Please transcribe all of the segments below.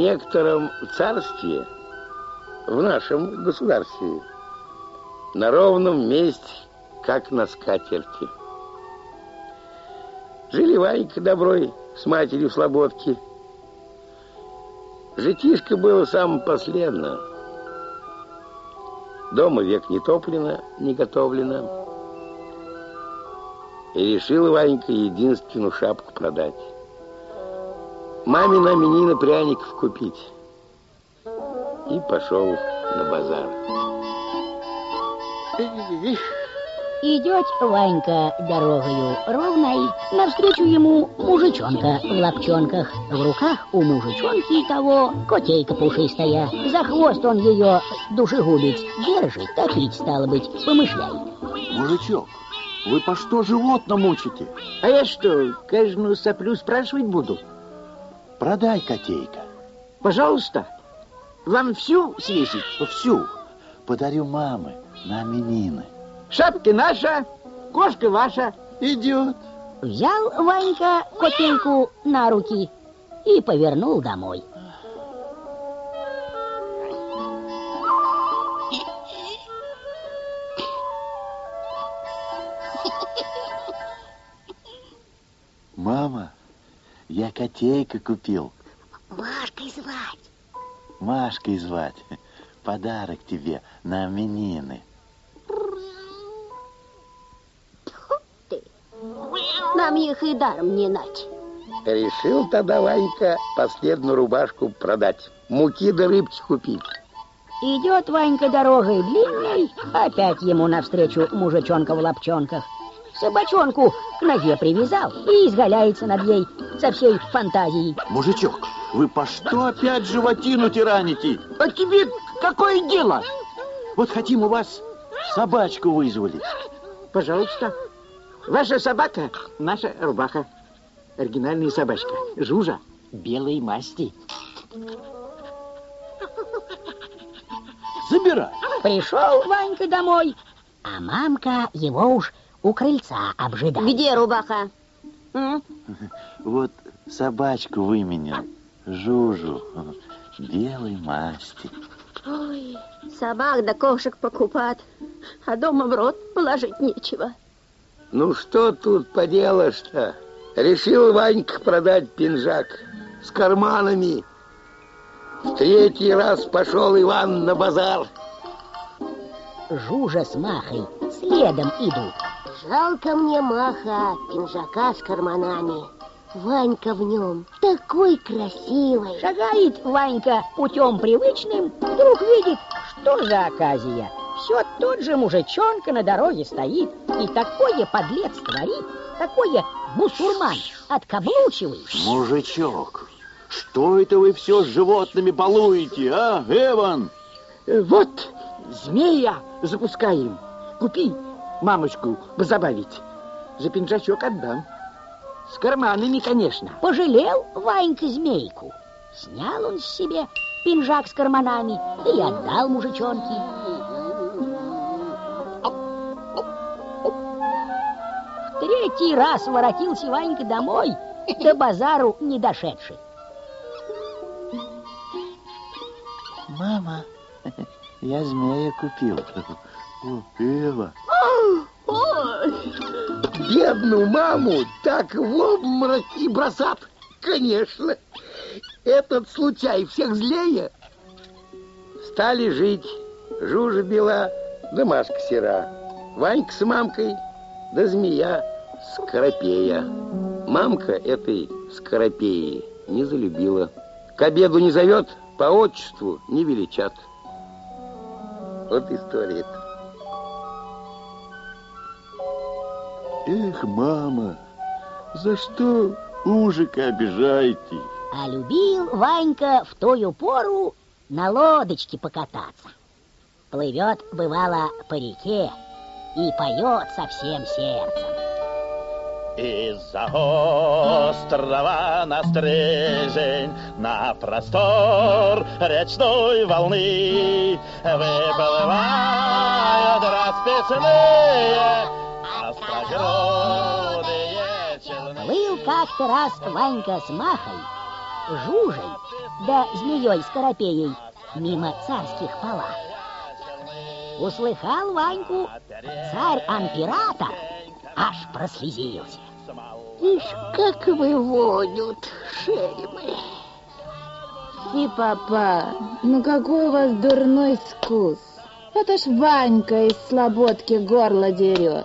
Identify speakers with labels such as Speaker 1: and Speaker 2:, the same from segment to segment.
Speaker 1: некотором царстве, в нашем государстве, на ровном месте, как на скатерти. Жили Ванька доброй с матерью в слободке. Житишко было самое последнее. Дома век не топлено, не готовлено. И решил Ванька единственную шапку продать. Маме на именины пряников купить. И пошел на базар.
Speaker 2: Идет Ванька дорогою ровной, навстречу ему мужичонка в лапчонках. В руках у мужичонки того котейка пушистая. За хвост он ее душегубить держит, топить, стало быть, помышляет.
Speaker 3: Мужичок, вы по что животно мучите?
Speaker 4: А я что, каждую соплю спрашивать буду?
Speaker 3: Продай котейка.
Speaker 4: Пожалуйста. Вам всю свесить?
Speaker 3: Всю. Подарю маме на именины.
Speaker 4: Шапки наша, кошка ваша.
Speaker 3: Идет.
Speaker 2: Взял Ванька котейку на руки и повернул домой.
Speaker 3: Мама, я котейка купил.
Speaker 2: Машкой звать.
Speaker 3: Машкой звать. Подарок тебе на именины.
Speaker 2: Нам их и даром не нать.
Speaker 1: Решил тогда Ванька последнюю рубашку продать. Муки да рыбки купить.
Speaker 2: Идет Ванька дорогой длинной, опять ему навстречу мужичонка в лапчонках. Собачонку к ноге привязал и изгаляется над ней со всей фантазией.
Speaker 3: Мужичок, вы по что опять животину тираните?
Speaker 4: А тебе какое дело?
Speaker 3: Вот хотим у вас собачку вызволить.
Speaker 4: Пожалуйста. Ваша собака, наша рубаха. Оригинальная собачка. Жужа. Белой масти.
Speaker 3: Забирай.
Speaker 2: Пришел Ванька домой, а мамка его уж у крыльца обжидает.
Speaker 5: Где рубаха?
Speaker 3: Вот собачку выменял. Жужу. Белой масти.
Speaker 5: Ой, собак да кошек покупать, а дома в рот положить нечего.
Speaker 1: Ну что тут поделаешь-то? Решил Ванька продать пинжак с карманами. В третий раз пошел Иван на базар.
Speaker 2: Жужа с Махой следом идут.
Speaker 5: Жалко мне Маха, пинжака с карманами. Ванька в нем такой красивый.
Speaker 2: Шагает Ванька путем привычным, вдруг видит, что за оказия. Все тот же мужичонка на дороге стоит и такое подлец творит, такое бусурман откаблучивает.
Speaker 3: Мужичок, что это вы все с животными балуете, а, Эван?
Speaker 4: Вот, змея запускаем. Купи мамочку позабавить. За пинжачок отдам. С карманами, конечно.
Speaker 2: Пожалел Ванька змейку. Снял он себе пинжак с карманами и отдал мужичонке. В третий раз воротился Ванька домой, до базару не дошедший.
Speaker 3: Мама, я змея купил. О, Эва.
Speaker 1: Бедную маму так в обморок и бросат. Конечно, этот случай всех злее. Стали жить Жужа бела, да Машка сера, Ванька с мамкой, да змея Скоропея. Мамка этой Скоропеи не залюбила. К обеду не зовет, по отчеству не величат. Вот история-то.
Speaker 3: Эх, мама, за что ужика обижаете?
Speaker 2: А любил Ванька в тою пору на лодочке покататься. Плывет, бывало, по реке и поет со всем сердцем.
Speaker 6: Из-за острова на стрежень, на простор речной волны выплывают расписные острогрудые челны.
Speaker 2: Плыл как-то раз Ванька с Махой, Жужей да змеей Скоропеей мимо царских палат. Услыхал Ваньку царь-император, аж прослезился.
Speaker 5: Ишь, как выводят шельмы.
Speaker 7: И папа, ну какой у вас дурной вкус. Это ж Ванька из слободки горло дерет.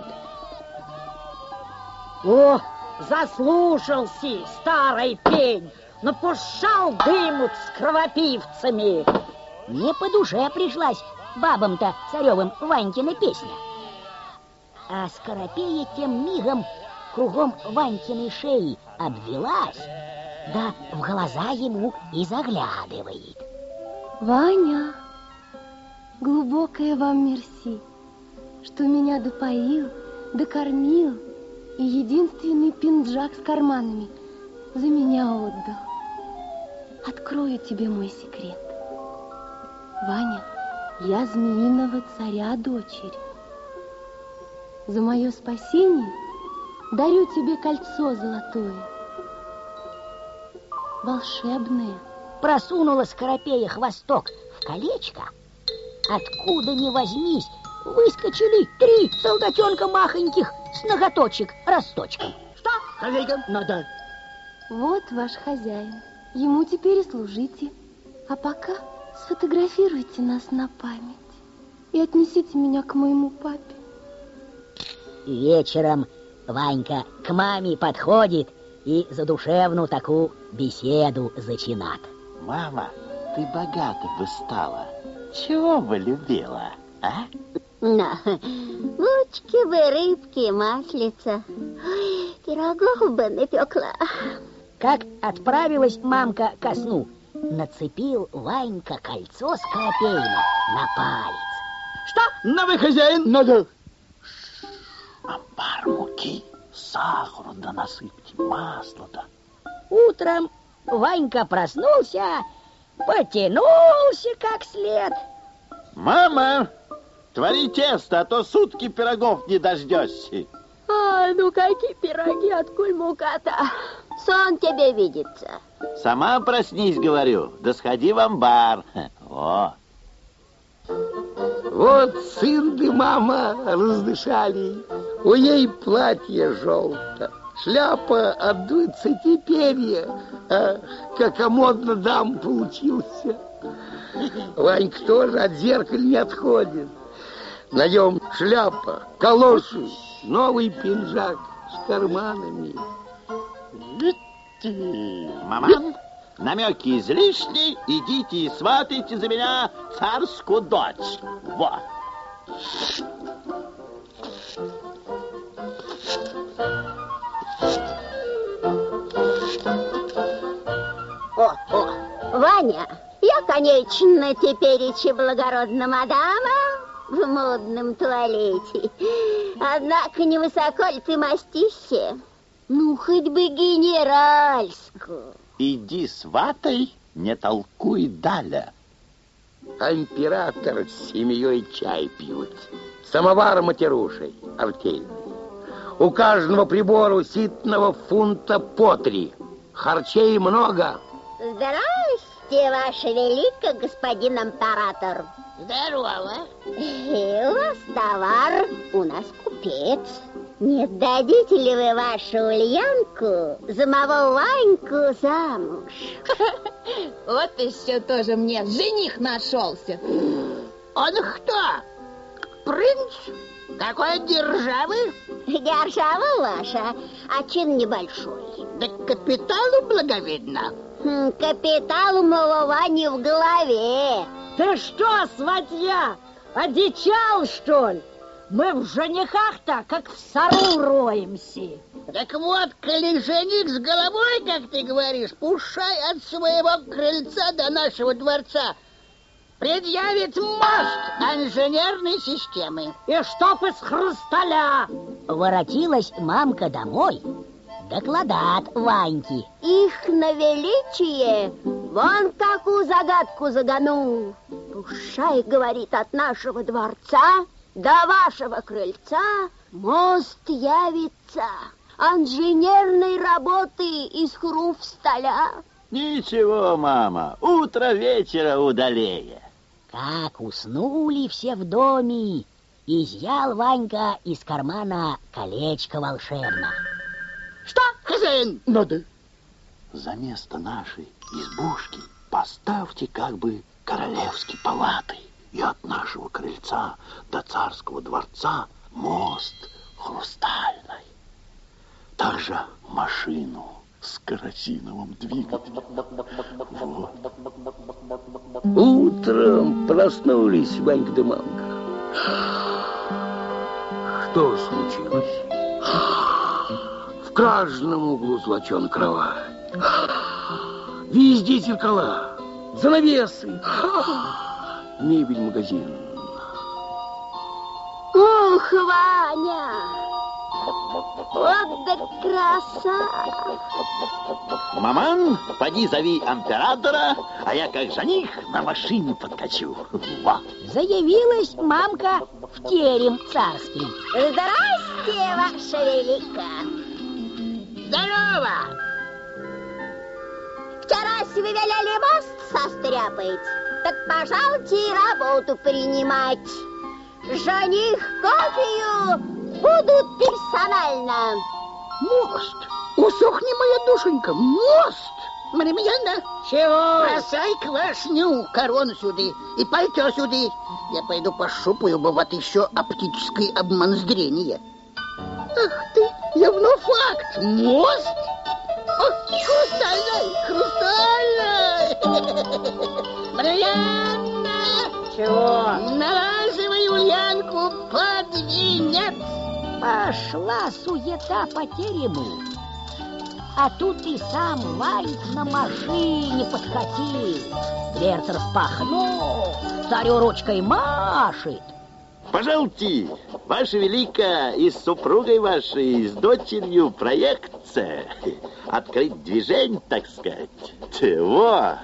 Speaker 8: О, заслушался старый пень, напушал дымут с кровопивцами.
Speaker 2: Не по душе пришлась бабам-то царевым Ванькина песня. А Скоропея тем мигом кругом Ванькиной шеи обвелась, да в глаза ему и заглядывает.
Speaker 7: Ваня, глубокое вам мерси, что меня допоил, докормил и единственный пинджак с карманами за меня отдал. Открою тебе мой секрет. Ваня, я змеиного царя дочерь. За мое спасение дарю тебе кольцо золотое. Волшебное.
Speaker 2: Просунула Скоропея хвосток в колечко. Откуда ни возьмись, выскочили 3 солдатенка махоньких с ноготочек росточком.
Speaker 1: Что, хозяйка, надо?
Speaker 7: Вот ваш хозяин. Ему теперь и служите. А пока сфотографируйте нас на память и отнесите меня к моему папе.
Speaker 2: Вечером Ванька к маме подходит и задушевную такую беседу зачинат.
Speaker 3: Мама, ты богата бы стала. Чего бы любила, а?
Speaker 5: На, булочки бы, рыбки, маслица. Ой, пирогов бы напекла.
Speaker 2: Как отправилась мамка ко сну, нацепил Ванька кольцо Скоропеина на палец.
Speaker 1: Что, новый хозяин, надо?
Speaker 3: Амбар муки, сахару да насыпьте, масло-то.
Speaker 2: Утром Ванька проснулся, потянулся как след.
Speaker 3: Мама, твори тесто, а то сутки пирогов не дождешься.
Speaker 5: А, ну какие пироги от кульмука-то? Сон тебе видится.
Speaker 3: Сама проснись, говорю, да сходи в амбар. Во.
Speaker 1: Вот сын да мама раздышали. У ей платье желто, шляпа от 20 перья. Ах, как модно дам получился. Ванька тоже от зеркала не отходит. На нем шляпа, калоши, новый пинжак с карманами.
Speaker 3: Мама, намеки излишни, идите и сватайте за меня царскую дочь. Вот.
Speaker 5: О, Ваня, я, конечно, теперь и благородная мадама в модном туалете. Однако невысоко ли ты мастишься? Ну, хоть бы генеральскую.
Speaker 3: Иди сватай, не толкуй далее.
Speaker 1: А император с семьей чай пьют. Самовар матерушей артельный. У каждого прибору ситного фунта по 3. Харчей много.
Speaker 5: Здрасте, ваше великое, господин император. Здорово. У вас товар, у нас купец. Не дадите ли вы вашу Ульянку за моего Ваньку замуж?
Speaker 7: Вот еще тоже мне жених нашелся.
Speaker 5: Он кто? Принц? Какой державы? Держава ваша, а чин небольшой. Да капиталу благовидно. Капитал у моего Вани в голове.
Speaker 8: Ты что, сватья, одичал, что ли? Мы в женихах-то, как в сару роемся.
Speaker 5: Так вот, коли жених с головой, как ты говоришь, пушай от своего крыльца до нашего дворца. Предъявит мост инженерной системы.
Speaker 8: И чтоб из хрусталя.
Speaker 2: Воротилась мамка домой, докладат Ваньки.
Speaker 5: Их на величие вон какую загадку заганул. Пушай, говорит, от нашего дворца до вашего крыльца мост явится инженерной работы из хрусталя.
Speaker 3: Ничего, мама, утро вечера удалее.
Speaker 2: Как уснули все в доме, изъял Ванька из кармана колечко волшебно.
Speaker 5: Что, хозяин?
Speaker 4: Надо.
Speaker 3: За место нашей избушки поставьте как бы королевские палаты. И от нашего крыльца до царского дворца мост хрустальный. Также машину с керосиновым двигателем. Вот.
Speaker 1: Утром проснулись Ванька да мамка. Что случилось? В каждом углу золоченая кровать. Везде зеркала, занавесы, мебель магазин.
Speaker 7: Ух, Ваня! Вот да краса!
Speaker 3: Маман, поди зови императора, а я как жених на машине подкачу. Во.
Speaker 2: Заявилась мамка в терем царский.
Speaker 7: Здрасте, ваше велико!
Speaker 5: Здорово!
Speaker 7: Вчера вы велели мост состряпать, так пожалуйте работу принимать. Жених копию будут персонально.
Speaker 1: Мост! Усохни, моя душенька, мост!
Speaker 5: Маримьяна,
Speaker 8: Чего?
Speaker 5: бросай квашню, корону сюда и пальто сюда. Я пойду пощупаю, бывает еще оптический обман зрения. Ах ты, явно факт, мост! О, хрустальный! Маримьяна!
Speaker 8: Чего?
Speaker 5: Налаживай Ульянку под венец!
Speaker 2: Пошла суета по терему. А тут и сам Ванька на машине подкатил. Дверца распахнул, царю ручкой машет.
Speaker 3: Пожалуйте, ваше великое, и с супругой вашей, и с дочерью проектция. Открыть движение, так сказать. Во!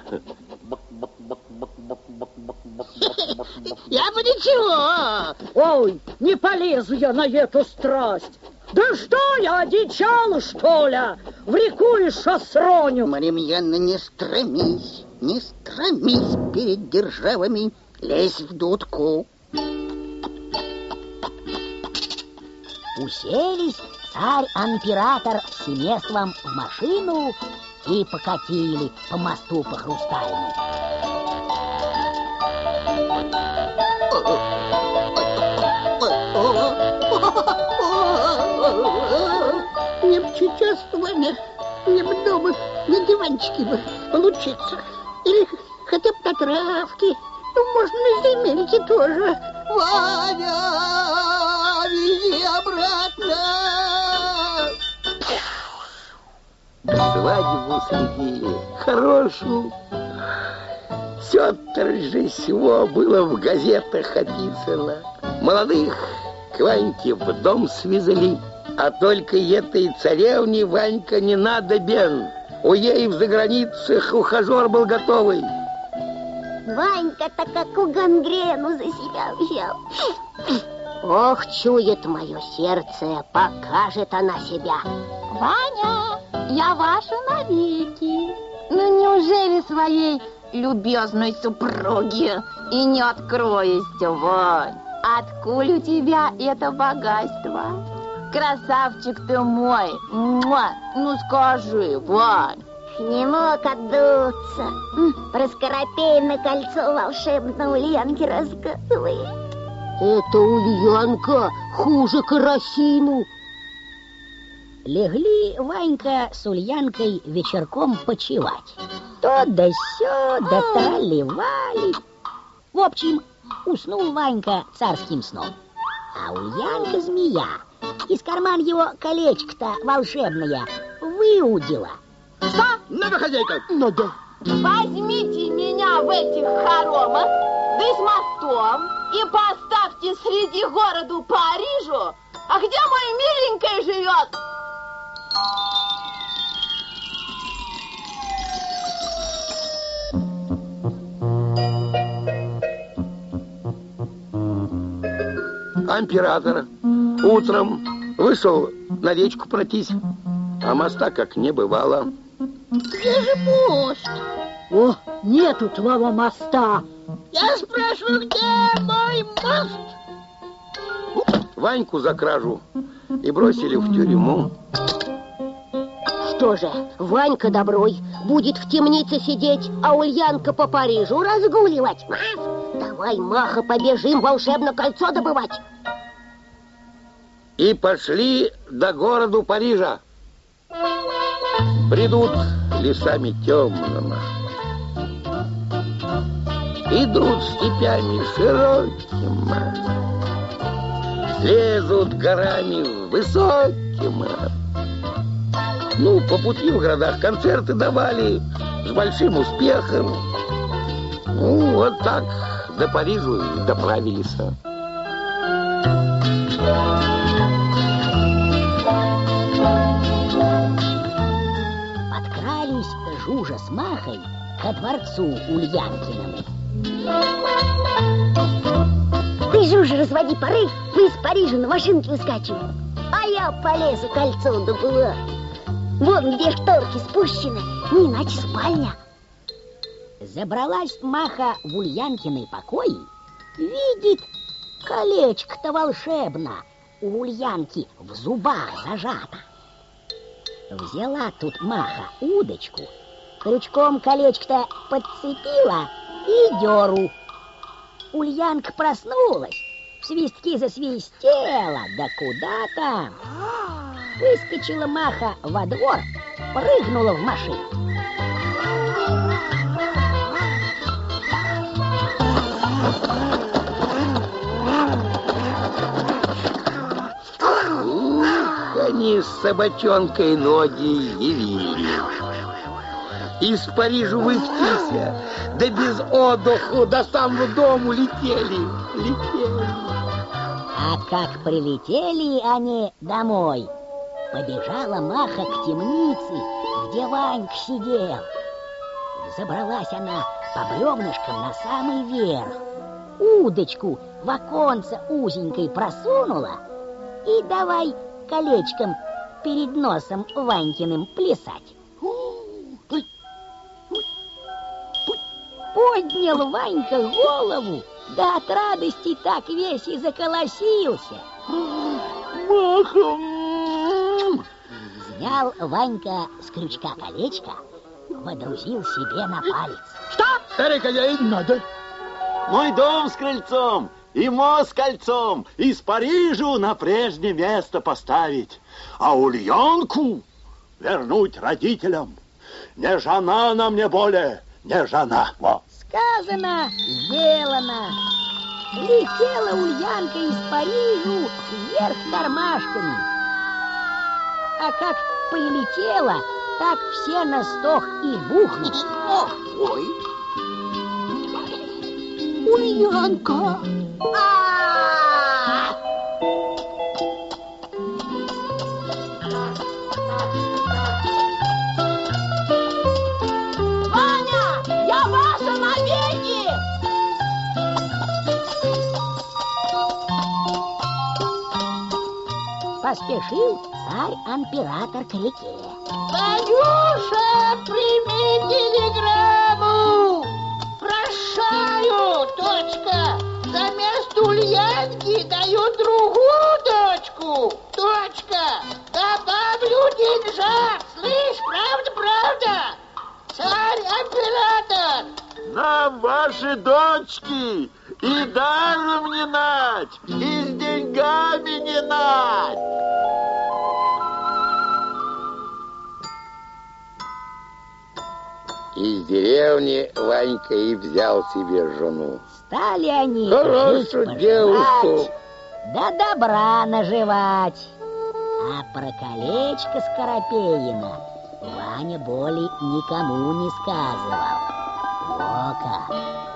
Speaker 5: Я бы ничего.
Speaker 8: Ой, не полезу я на эту страсть. Да что я, одичал, что ли? В реку и шосроню.
Speaker 5: Маримьяна, не стремись перед державами, лезь в дудку.
Speaker 2: Уселись царь-император с семейством в машину и покатили по мосту по хрустальному.
Speaker 5: Мне бы сейчас с вами, мне бы дома на диванчике бы получиться. Или хотя бы на травке. Ну, можно на земельке тоже. Ваня, вези обратно.
Speaker 1: Свадьбу следили хорошую. Все торжество было в газетах описано. Молодых к Ваньке в дом свезли. А только этой царевне Ванька не надобен. У ей в заграницах ухажер был готовый.
Speaker 7: Ванька-то как у гангрену за себя взял. Ох, чует мое сердце, покажет она себя.
Speaker 9: Ваня, я ваша навеки. Ну неужели своей любезной супруге и не откроешься, Вань? Откуль у тебя это богатство? Красавчик ты мой. Муа. Ну скажи, Вань.
Speaker 7: Не мог отдуться. Про кольцо волшебное Ульянке рассказывает. Это Ульянка хуже керосину.
Speaker 2: Легли Ванька с Ульянкой вечерком почевать. То да сё, да трали-вали. В общем, уснул Ванька царским сном. А Ульянка-змея из кармана его колечко-то волшебное выудила.
Speaker 8: Что?
Speaker 1: Надо, хозяйка, надо.
Speaker 9: Возьмите меня в этих хоромах, да с мостом, и поставьте среди городу Парижу. А где мой миленький живет?
Speaker 1: Император утром вышел на речку пройтись, а моста как не бывало.
Speaker 5: Где же мост?
Speaker 8: О, нету твоего моста.
Speaker 5: Я спрашиваю, где мой мост?
Speaker 1: Ваньку за кражу и бросили в тюрьму.
Speaker 10: Что же, Ванька доброй будет в темнице сидеть, а Ульянка по Парижу разгуливать. Давай, Маха, побежим волшебное кольцо добывать.
Speaker 1: И пошли до города Парижа. Бредут лесами темными, идут степями широкими, лезут горами высокими. Ну, по пути в городах концерты давали с большим успехом. Ну, вот так до Парижа и доправились.
Speaker 2: Подкрались Жужа с Махой ко дворцу Ульянкиному.
Speaker 10: Ты, Жужа, разводи пары, мы из Парижа на машинке выскачем. А я по лесу кольцо добыла. Вон где шторки спущены, не иначе спальня.
Speaker 2: Забралась Маха в Ульянкины покои, видит, колечко-то волшебно у Ульянки в зубах зажато. Взяла тут Маха удочку, крючком колечко-то подцепила и дёру. Ульянка проснулась, в свистки засвистела, да куда там? Выскочила Маха во двор, прыгнула в машину.
Speaker 1: Они с собачонкой ноги явили. Из Парижа выпустился, да без отдыха до самого дому летели.
Speaker 2: А как прилетели они домой, побежала Маха к темнице, где Ванька сидел. Забралась она по бревнышкам на самый верх, удочку в оконце узенькой просунула и давай колечком перед носом Ванькиным плясать. Поднял Ванька голову, да от радости так весь и заколосился.
Speaker 1: Маха!
Speaker 2: Снял Ванька с крючка колечко, водрузил себе на палец.
Speaker 1: Что? Старый хозяин, надо.
Speaker 3: Мой дом с крыльцом и мост с кольцом из Парижа на прежнее место поставить, а Ульянку вернуть родителям. Не жена она мне более, не жена. Во.
Speaker 2: Сказано, сделано. Летела Ульянка из Парижа вверх тормашками. А как прилетела, так все на стох и бухнули.
Speaker 1: Ой. Ульянка.
Speaker 9: Ваня, я ваша навеки!
Speaker 2: Поспешил царь-император к реке.
Speaker 5: Ванюша, прими телеграмму! Прощаю, дочка! За место Ульянки даю другую дочку! Дочка, добавлю деньжат! Слышь, правда? Царь-император!
Speaker 3: Нам ваши дочки и даром не нать, и с деньгами не нать.
Speaker 1: Из деревни Ванька и взял себе жену.
Speaker 2: Стали они
Speaker 1: Хорошую девушку.
Speaker 2: да добра наживать. А про колечко Скоропеина Ваня боли никому не сказывал. О как!